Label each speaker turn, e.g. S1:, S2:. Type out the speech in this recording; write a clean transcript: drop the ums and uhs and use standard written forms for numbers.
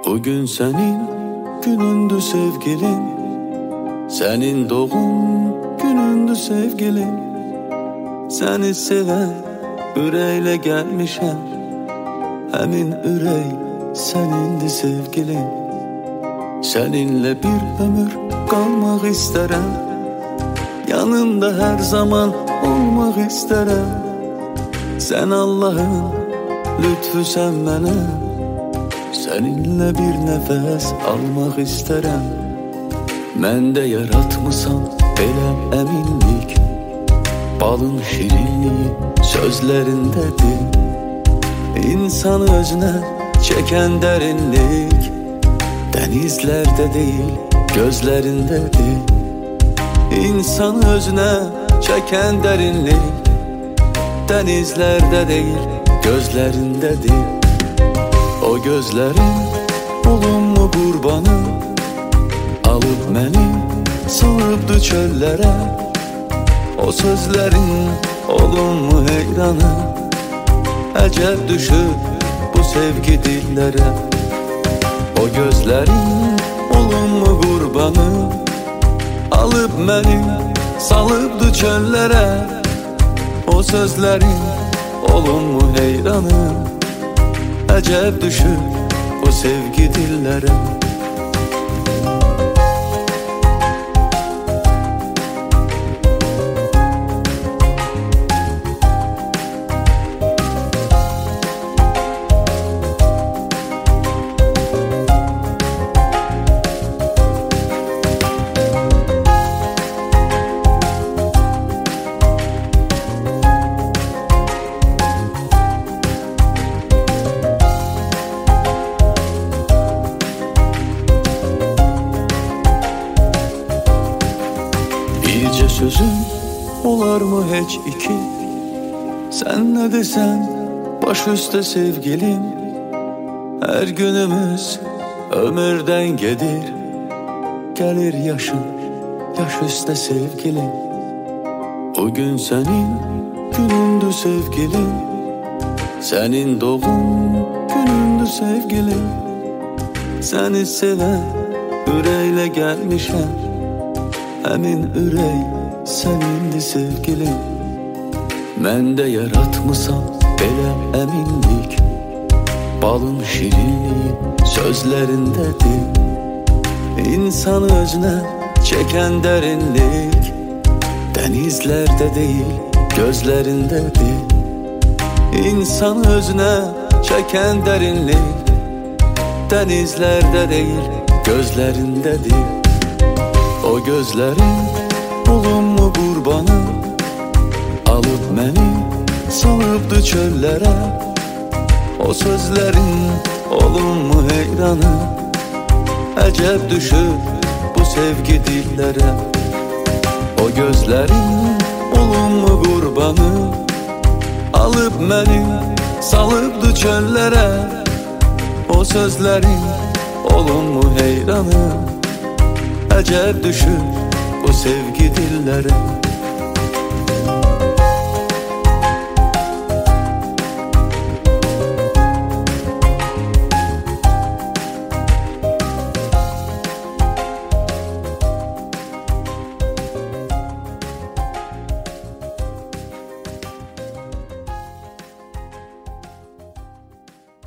S1: Bugün senin günündü sevgilim, senin doğum günündü sevgilim. Seni seven yüreğle gelmişem, hemin ürey senindi sevgilim. Seninle bir ömür kalmak isterim, yanında her zaman olmak isterim. Sen Allah'ın lütfü sen bana, seninle bir nefes almak isterim. Məndə yaratmısan belə eminlik, balın şirinliği sözlerindedir. İnsanı özüne çeken derinlik, denizlerde değil gözlerindedir. İnsanı özüne çeken derinlik, denizlerde değil gözlerindedir. O gözlerin olumlu kurbanı, alıp beni salıbdı çöllere. O sözlerin olumlu heyranı, ecel düşüp bu sevgi dillere. O gözlerin olumlu kurbanı, alıp beni salıbdı çöllere. O sözlerin olumlu heyranı, ecel düşüp bu sevgi dillere. Birce sözüm olar mı hiç iki? Sen ne desen baş üstte sevgilim. Her günümüz ömürden gelir, gelir yaşın yaş üstte sevgilim. Bugün senin günündü sevgilim, senin doğum günündü sevgilim. Seni seven yüreğle gelmişem, hemin ürey senindi sevgilim. Məndə yaratmısan belə eminlik, balın şirinliği sözlerindedir. İnsanı özüne çeken derinlik, denizlerde değil gözlerindedir. İnsanı özüne çeken derinlik, denizlerde değil gözlerindedir. O gözlerin olumlu kurbanı, alıp beni salıbdı çöllere. O sözlerin olumlu heyranı, ecel düşüp bu sevgi dillere. O gözlerin olumlu kurbanı, alıp beni salıbdı çöllere. O sözlerin olumlu heyranı, ecel düşüp bu sevgi dillere.